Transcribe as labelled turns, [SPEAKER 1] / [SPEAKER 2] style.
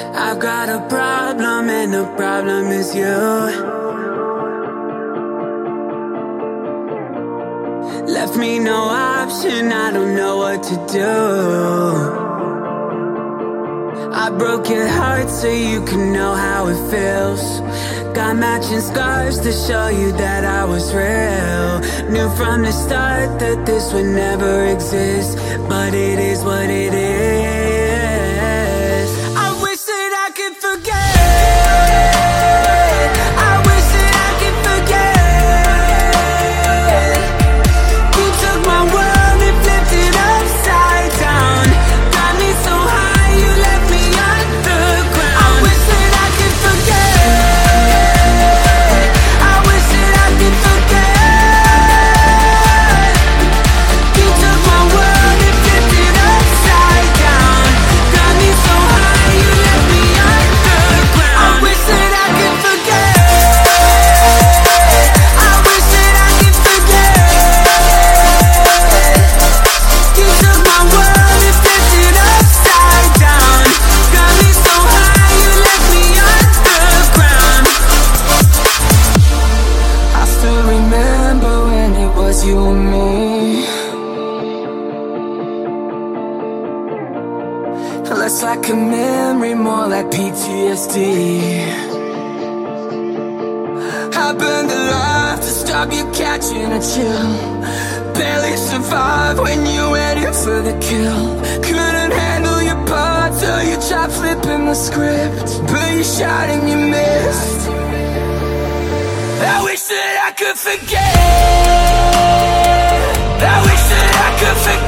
[SPEAKER 1] I've got a problem and the problem is you. Left me no option, I don't know what to do. I broke your heart so you can know how it feels. Got matching scars to show you that I was real. Knew from the start that this would never exist, but it is what it is. I wish that I could forget. I wish that I could forget. You took my world and flipped it upside down. Got me so high, you left me on the ground. I wish that I could forget. I wish that I could forget. You took my world and flipped it upside down. Got me so high, you left me on the ground. I wish that I could forget. I wish that I could forget. You took my world and flipped it upside down. Got me so high, you left me on the ground. I still remember when it was you and me. Less like a memory, more like PTSD. I burned alive to stop you catching a chill. Barely survived when you went in for the kill. Couldn't handle your part till you tried flipping the script, but you shot and you missed. I wish that I could forget. I wish that I could forget.